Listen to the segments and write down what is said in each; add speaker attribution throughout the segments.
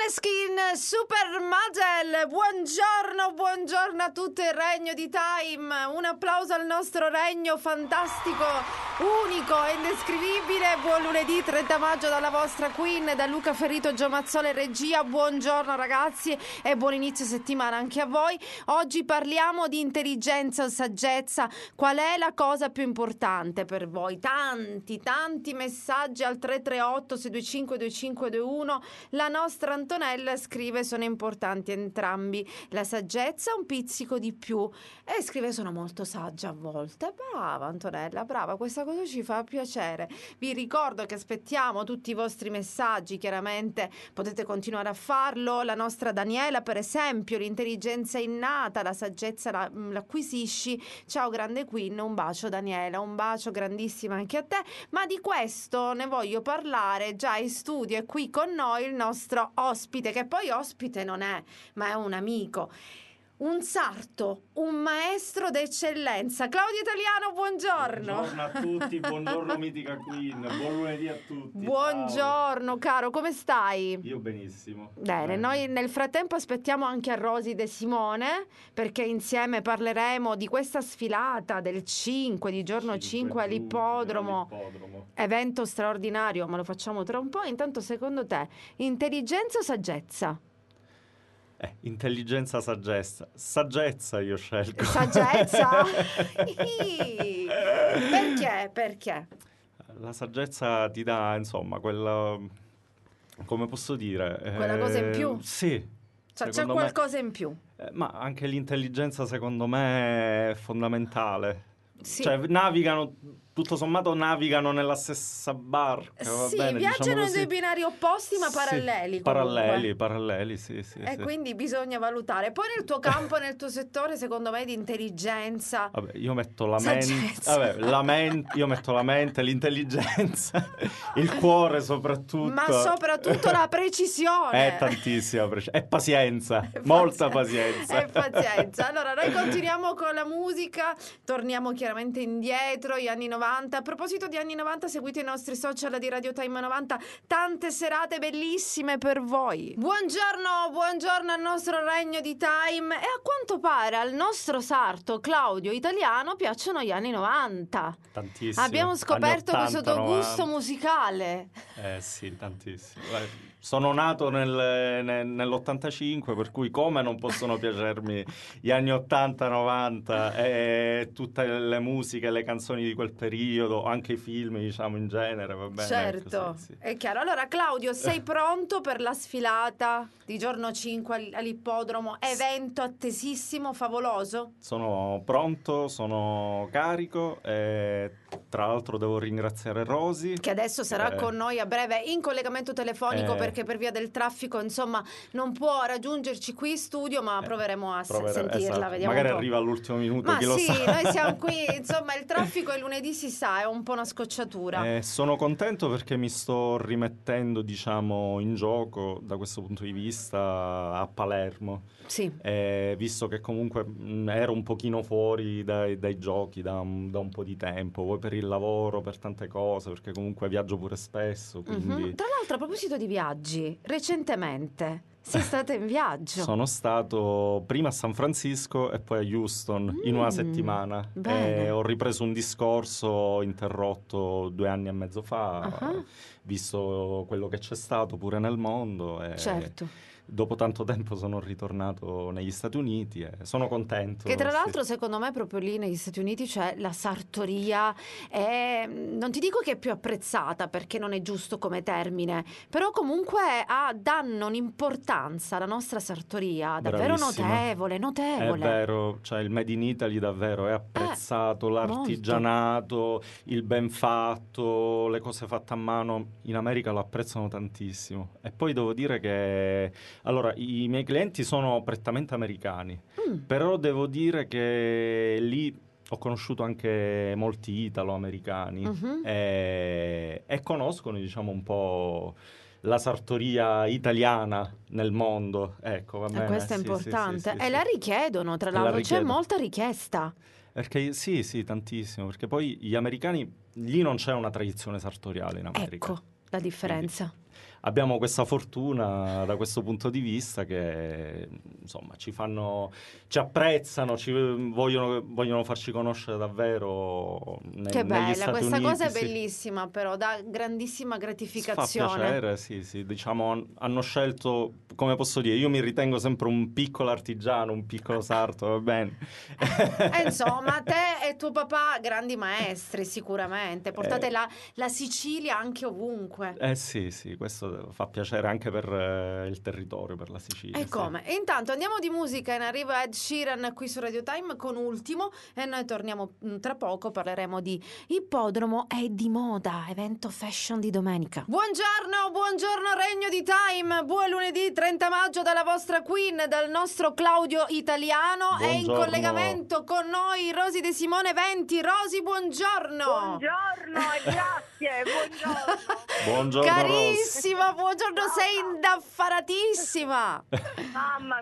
Speaker 1: Måneskin, Supermodel, buongiorno a tutto il regno di Time, un applauso al nostro regno fantastico, unico e indescrivibile. Buon lunedì 30 maggio dalla vostra Queen, da Luca Ferrito, Gio Mazzola e regia. Buongiorno ragazzi e buon inizio settimana anche a voi. Oggi parliamo di intelligenza o saggezza. Qual è la cosa più importante per voi? Tanti messaggi al 338 625 2521. La nostra Antonella scrive: sono importanti entrambi, la saggezza un pizzico di più, e scrive: sono molto saggia a volte. Brava Antonella, brava, questa cosa ci fa piacere. Vi ricordo che aspettiamo tutti i vostri messaggi, chiaramente potete continuare a farlo. La nostra Daniela, per esempio: l'intelligenza è innata, la saggezza l'acquisisci. Ciao grande Queen, un bacio Daniela, un bacio grandissimo anche a te. Ma di questo ne voglio parlare. Già in studio è qui con noi il nostro ospite, che poi ospite non è, ma è un amico, un sarto, un maestro d'eccellenza. Claudio Italiano, buongiorno.
Speaker 2: Buongiorno a tutti, buongiorno mitica Queen, buon lunedì a tutti.
Speaker 1: Buongiorno. Ciao. Caro, come stai?
Speaker 2: Io benissimo.
Speaker 1: Bene, noi nel frattempo aspettiamo anche a Rosy De Simone, perché insieme parleremo di questa sfilata del 5, di giorno 5 all'ippodromo. Evento straordinario, ma lo facciamo tra un po'. Intanto, secondo te, intelligenza o saggezza?
Speaker 2: Intelligenza, saggezza io scelgo.
Speaker 1: Saggezza? Perché?
Speaker 2: La saggezza ti dà, insomma, quella, come posso dire,
Speaker 1: quella cosa in più?
Speaker 2: Sì.
Speaker 1: Cioè, c'è qualcosa in più.
Speaker 2: Ma anche l'intelligenza secondo me è fondamentale.
Speaker 1: Sì.
Speaker 2: Cioè navigano, tutto sommato navigano nella stessa barca, va
Speaker 1: sì,
Speaker 2: bene,
Speaker 1: viaggiano
Speaker 2: diciamo
Speaker 1: in due binari opposti ma paralleli.
Speaker 2: Paralleli, sì.
Speaker 1: E quindi bisogna valutare. Poi nel tuo campo, nel tuo settore, secondo me, di intelligenza.
Speaker 2: Vabbè, io metto la mente, io metto la mente, l'intelligenza, il cuore soprattutto.
Speaker 1: Ma soprattutto la precisione.
Speaker 2: È tantissima precisione. E pazienza, molta pazienza.
Speaker 1: E pazienza. Allora, noi continuiamo con la musica, torniamo chiaramente indietro, gli anni 90. A proposito di anni 90, seguite i nostri social di Radio Time 90, tante serate bellissime per voi. Buongiorno al nostro regno di Time. E a quanto pare al nostro sarto Claudio Italiano piacciono gli anni 90.
Speaker 2: Tantissimo.
Speaker 1: Abbiamo scoperto
Speaker 2: 80,
Speaker 1: questo tuo
Speaker 2: 90.
Speaker 1: gusto musicale.
Speaker 2: Sì, tantissimo. Sono nato nell'85, per cui come non possono piacermi gli anni 80, 90 e tutte le musiche, le canzoni di quel periodo, anche i film, diciamo, in genere, va bene?
Speaker 1: Certo,
Speaker 2: così, sì.
Speaker 1: È chiaro. Allora Claudio, sei pronto per la sfilata di giorno 5 all'ippodromo? Evento attesissimo, favoloso?
Speaker 2: Sono pronto, sono carico e tra l'altro devo ringraziare Rosy,
Speaker 1: che adesso sarà con noi a breve in collegamento telefonico, perché per via del traffico insomma non può raggiungerci qui in studio, ma proveremo a sentirla,
Speaker 2: esatto.
Speaker 1: Vediamo
Speaker 2: magari
Speaker 1: un po'.
Speaker 2: arriva all'ultimo minuto,
Speaker 1: ma
Speaker 2: chi lo sa.
Speaker 1: Noi siamo qui, insomma il traffico il lunedì si sa, è un po' una scocciatura.
Speaker 2: Sono contento perché mi sto rimettendo, diciamo, in gioco da questo punto di vista a Palermo.
Speaker 1: Sì.
Speaker 2: Visto che comunque ero un pochino fuori dai giochi da un po' di tempo, vuoi per il lavoro, per tante cose, perché comunque viaggio pure spesso, quindi...
Speaker 1: Tra l'altro, a proposito di viaggi, recentemente sei stato in viaggio.
Speaker 2: Sono stato prima a San Francisco e poi a Houston in una settimana. E ho ripreso un discorso interrotto 2 anni e mezzo fa, visto quello che c'è stato pure nel mondo.
Speaker 1: Certo.
Speaker 2: Dopo tanto tempo sono ritornato negli Stati Uniti e sono contento.
Speaker 1: Che tra l'altro secondo me proprio lì negli Stati Uniti c'è la sartoria, non ti dico che è più apprezzata perché non è giusto come termine, però comunque danno un'importanza alla nostra sartoria davvero notevole.
Speaker 2: È vero, cioè il Made in Italy davvero è apprezzato, l'artigianato, molto. Il ben fatto, le cose fatte a mano in America lo apprezzano tantissimo. E poi devo dire che allora, i miei clienti sono prettamente americani, però devo dire che lì ho conosciuto anche molti italo-americani e conoscono, diciamo, un po' la sartoria italiana nel mondo. Ecco, va bene.
Speaker 1: Questo è importante.
Speaker 2: Sì,
Speaker 1: e la richiedono, tra l'altro, c'è molta richiesta.
Speaker 2: Perché sì, tantissimo, perché poi gli americani, lì non c'è una tradizione sartoriale in America.
Speaker 1: Ecco la differenza.
Speaker 2: Quindi, abbiamo questa fortuna da questo punto di vista che insomma ci apprezzano, vogliono farci conoscere davvero
Speaker 1: che
Speaker 2: negli
Speaker 1: bella,
Speaker 2: Stati
Speaker 1: questa
Speaker 2: Uniti.
Speaker 1: cosa è
Speaker 2: Sì.
Speaker 1: bellissima, però dà grandissima gratificazione.
Speaker 2: Fa piacere, sì, diciamo hanno scelto, come posso dire, io mi ritengo sempre un piccolo artigiano, un piccolo sarto, va bene.
Speaker 1: Insomma, te e tuo papà grandi maestri sicuramente, portate la Sicilia anche ovunque.
Speaker 2: Sì, questo fa piacere anche per il territorio, per la Sicilia.
Speaker 1: E come? E intanto andiamo di musica, in arriva Ed Sheeran qui su Radio Time con Ultimo e noi torniamo tra poco, parleremo di ippodromo e di moda, evento fashion di domenica. Buongiorno Regno di Time, buon lunedì 30 maggio dalla vostra Queen, dal nostro Claudio Italiano. È in collegamento con noi Rosy De Simone Venti. Rosy, buongiorno.
Speaker 3: Buongiorno e grazie,
Speaker 2: buongiorno.
Speaker 1: Carissima, buongiorno, sei indaffaratissima.
Speaker 3: Mamma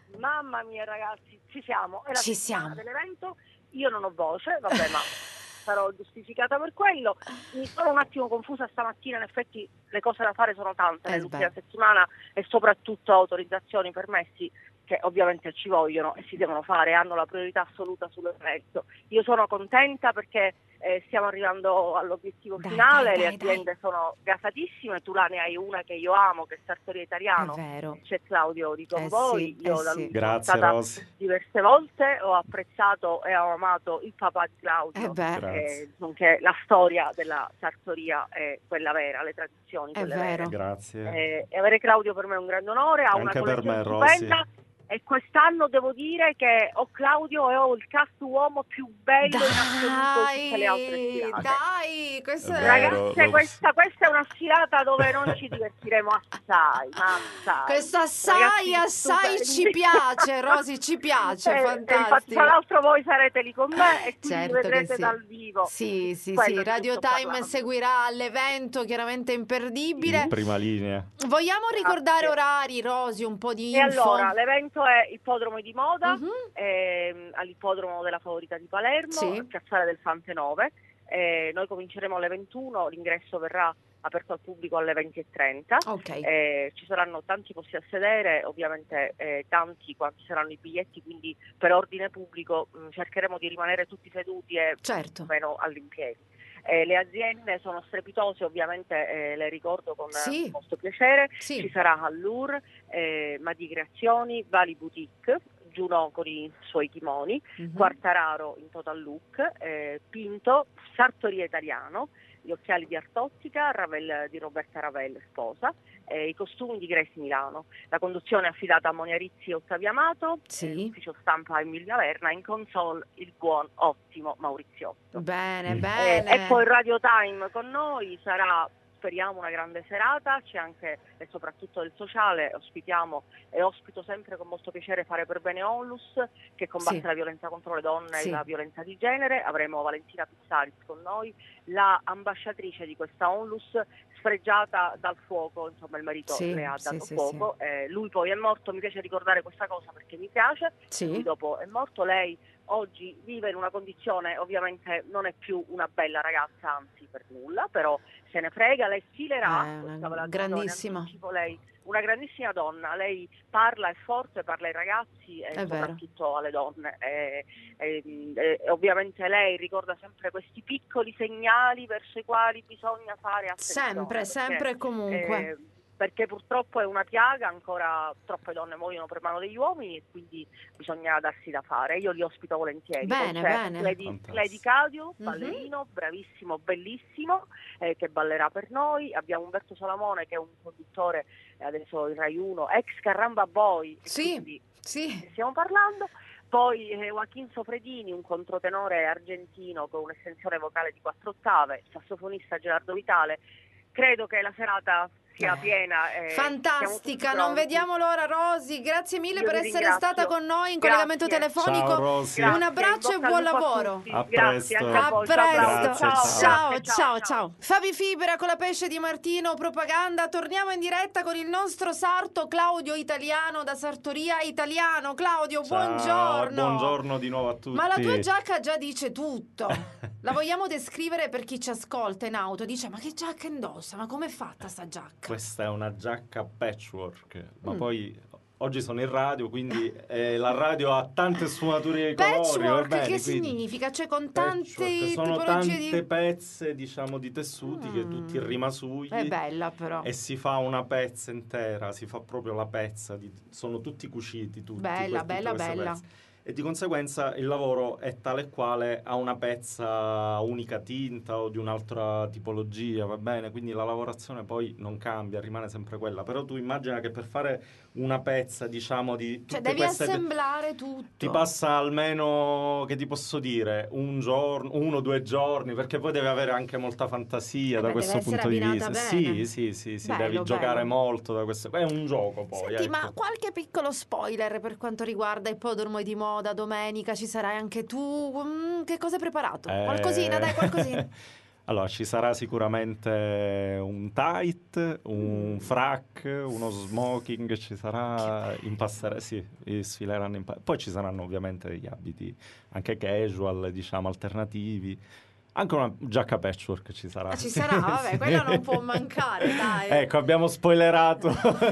Speaker 3: mia ragazzi, ci siamo. È la
Speaker 1: settimana
Speaker 3: dell'evento, io non ho voce, vabbè, ma sarò giustificata per quello. Mi sono un attimo confusa stamattina, in effetti le cose da fare sono tante nell'ultima settimana e soprattutto autorizzazioni, permessi che ovviamente ci vogliono e si devono fare, hanno la priorità assoluta sull'evento. Io sono contenta perché stiamo arrivando all'obiettivo finale, le aziende sono gasatissime, tu là ne hai una che io amo, che è Sartoria Italiano, c'è Claudio di Convoi, io da lui sono stata diverse volte, ho apprezzato e ho amato il papà di Claudio, nonché la storia della sartoria è quella vera, le tradizioni quelle vere.
Speaker 2: Grazie.
Speaker 3: E avere Claudio per me è un grande onore, ha
Speaker 2: anche
Speaker 3: una
Speaker 2: per me,
Speaker 3: stupenda.
Speaker 2: Rosy.
Speaker 3: E quest'anno devo dire che ho Claudio e ho il cast uomo più bello in assoluto di tutte le altre sfilate.
Speaker 1: Dai,
Speaker 3: ragazze, questa è una sfilata dove non ci divertiremo assai, ma assai.
Speaker 1: Questo assai ci piace, Rosy, ci piace, fantastico.
Speaker 3: Infatti, tra l'altro voi sarete lì con me e quindi vedrete dal vivo.
Speaker 1: Sì, Radio Time seguirà l'evento, chiaramente imperdibile.
Speaker 2: In prima linea.
Speaker 1: Vogliamo ricordare orari, Rosy, un po' di info?
Speaker 3: E allora, l'evento è ippodromo di moda, all'ippodromo della Favorita di Palermo, Piazzale del Fante 9. Noi cominceremo alle 21, l'ingresso verrà aperto al pubblico alle 20:30. Ci saranno tanti posti a sedere, ovviamente tanti quanti saranno i biglietti, quindi per ordine pubblico cercheremo di rimanere tutti seduti e meno all'impiedi. Le aziende sono strepitose, ovviamente le ricordo con molto piacere. Ci sarà Allure, Madi Creazioni, Vali Boutique, Giunò con i suoi kimoni, Quartararo in Total Look, Pinto, Sartoria Italiano, gli occhiali di Artottica, Ravel di Roberta Ravel, sposa, i costumi di Grace Milano. La conduzione è affidata a Monia Rizzi e Ottavia Amato, l'ufficio stampa Emilia Averna, in console il buon ottimo Mauriziotto.
Speaker 1: Bene.
Speaker 3: E poi Radio Time con noi sarà, speriamo, una grande serata, c'è anche e soprattutto del sociale, ospito sempre con molto piacere Fare per Bene Onlus, che combatte la violenza contro le donne e la violenza di genere. Avremo Valentina Pizzaris con noi, la ambasciatrice di questa Onlus, sfregiata dal fuoco, insomma il marito le ha dato fuoco. Lui poi è morto, mi piace ricordare questa cosa perché mi piace, lui dopo è morto, lei oggi vive in una condizione, ovviamente non è più una bella ragazza, anzi per nulla, però se ne frega, lei sfilerà,
Speaker 1: grandissima.
Speaker 3: Una grandissima donna, lei parla, è forte, parla ai ragazzi e soprattutto alle donne. Ovviamente lei ricorda sempre questi piccoli segnali verso i quali bisogna fare attenzione.
Speaker 1: Sempre e comunque.
Speaker 3: Perché purtroppo è una piaga, ancora troppe donne muoiono per mano degli uomini e quindi bisogna darsi da fare. Io li ospito volentieri.
Speaker 1: Bene.
Speaker 3: Lady Cadio, ballerino, bravissimo, bellissimo, che ballerà per noi. Abbiamo Umberto Salamone, che è un conduttore adesso in Rai 1, ex Carramba Boy, quindi stiamo parlando. Poi Joaquin Sofredini, un controtenore argentino con un'estensione vocale di 4 ottave, sassofonista Gerardo Vitale. Credo che la serata sia piena.
Speaker 1: Fantastica, non vediamo l'ora, Rosy. Grazie mille per essere stata con noi in collegamento telefonico.
Speaker 2: Ciao, Rosy.
Speaker 1: Un abbraccio e buon lavoro.
Speaker 2: A presto.
Speaker 1: Ciao. Fabi Fibra con la pesce di Martino Propaganda. Torniamo in diretta con il nostro sarto Claudio Italiano da Sartoria Italiano. Claudio, buongiorno.
Speaker 2: Buongiorno di nuovo a tutti.
Speaker 1: Ma la tua giacca già dice tutto. La vogliamo descrivere per chi ci ascolta in auto? Dice, ma che giacca indossa? Ma com'è fatta sta giacca?
Speaker 2: Questa è una giacca patchwork, ma poi oggi sono in radio, quindi la radio ha tante sfumature di colori.
Speaker 1: Patchwork,
Speaker 2: bene,
Speaker 1: che significa? Cioè con tante
Speaker 2: sono
Speaker 1: tipologie
Speaker 2: tante pezze, diciamo, di tessuti che tu ti rimasugli.
Speaker 1: È bella però.
Speaker 2: E si fa una pezza intera, si fa proprio la pezza, sono tutti cuciti, tutti.
Speaker 1: Bella.
Speaker 2: Pezze. E di conseguenza il lavoro è tale e quale, ha una pezza unica tinta o di un'altra tipologia, va bene? Quindi la lavorazione poi non cambia, rimane sempre quella. Però tu immagina che per fare una pezza, diciamo, di tutte
Speaker 1: devi
Speaker 2: queste
Speaker 1: assemblare tutto.
Speaker 2: ti passa almeno, che ti posso dire, 1 giorno, 1 o 2 giorni, perché poi deve avere anche molta fantasia da questo punto di vista.
Speaker 1: Bene.
Speaker 2: Sì,
Speaker 1: bello,
Speaker 2: devi giocare
Speaker 1: bello.
Speaker 2: molto da questo. È un gioco poi.
Speaker 1: Senti,
Speaker 2: ecco.
Speaker 1: ma qualche piccolo spoiler per quanto riguarda Ippodromo di Moda, domenica ci sarai anche tu? Che cosa hai preparato? Qualcosina, dai, qualcosina.
Speaker 2: Allora, ci sarà sicuramente un tight, un frac, uno smoking, ci sarà in passerella, sì, sfileranno poi ci saranno ovviamente degli abiti anche casual, diciamo, alternativi. Anche una giacca patchwork ci sarà.
Speaker 1: Ci sarà, vabbè, sì. Quella non può mancare, dai.
Speaker 2: Ecco, abbiamo spoilerato.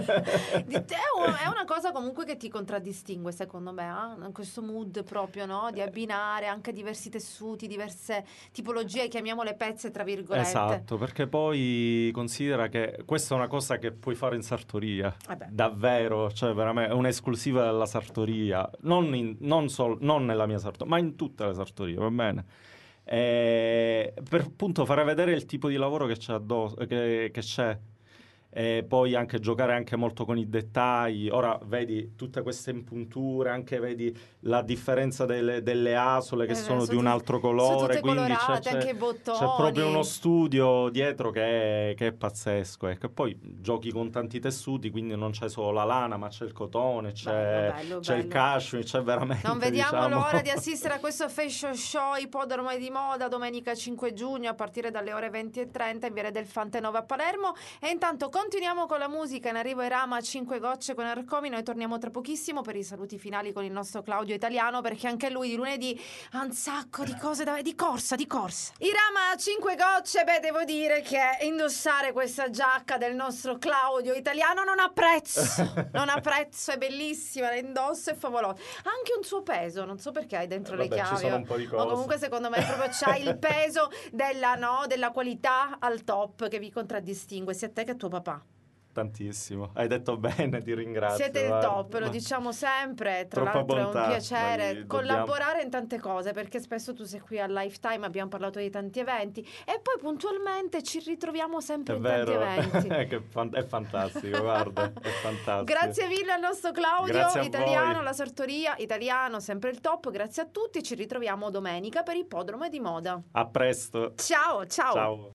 Speaker 1: È una cosa comunque che ti contraddistingue, secondo me, questo mood proprio, no? Di abbinare anche diversi tessuti, diverse tipologie, chiamiamole pezze, tra virgolette.
Speaker 2: Esatto, perché poi considera che questa è una cosa che puoi fare in sartoria. Davvero, cioè veramente è un'esclusiva della sartoria. Non nella mia sartoria, ma in tutte le sartorie, va bene? Per appunto fare vedere il tipo di lavoro che c'è addosso, che c'è, e poi anche giocare anche molto con i dettagli. Ora vedi tutte queste impunture, anche vedi la differenza delle asole che sono di un altro colore, quindi
Speaker 1: colorate, anche i bottoni.
Speaker 2: C'è proprio uno studio dietro che è pazzesco, ecco. E poi giochi con tanti tessuti, quindi non c'è solo la lana, ma c'è il cotone, c'è il cashmere, c'è veramente,
Speaker 1: non vediamo
Speaker 2: diciamo...
Speaker 1: l'ora di assistere a questo fashion show Ippodromo di Moda domenica 5 giugno a partire dalle ore 20:30 in Viale del Fante 9 a Palermo. E intanto continuiamo con la musica, in arrivo Irama, 5 gocce con Arcomi. Noi torniamo tra pochissimo per i saluti finali con il nostro Claudio Italiano, perché anche lui di lunedì ha un sacco di cose di corsa. Irama, 5 gocce, devo dire che indossare questa giacca del nostro Claudio Italiano non ha prezzo, è bellissima, la indosso, è favolosa. Ha anche un suo peso, non so perché hai dentro le chiavi,
Speaker 2: ci sono un po' di cose.
Speaker 1: ma comunque secondo me proprio c'hai il peso della qualità al top che vi contraddistingue sia a te che a tuo papà.
Speaker 2: Tantissimo, hai detto bene, ti ringrazio.
Speaker 1: Siete il top, lo diciamo sempre, tra l'altro è un piacere collaborare in tante cose, perché spesso tu sei qui a Lifetime, abbiamo parlato di tanti eventi e poi puntualmente ci ritroviamo sempre tanti eventi.
Speaker 2: È fantastico, guarda, è fantastico.
Speaker 1: Grazie mille al nostro Claudio Italiano, la sartoria Italiano, sempre il top, grazie a tutti, ci ritroviamo domenica per Ippodromo di Moda.
Speaker 2: A presto.
Speaker 1: Ciao.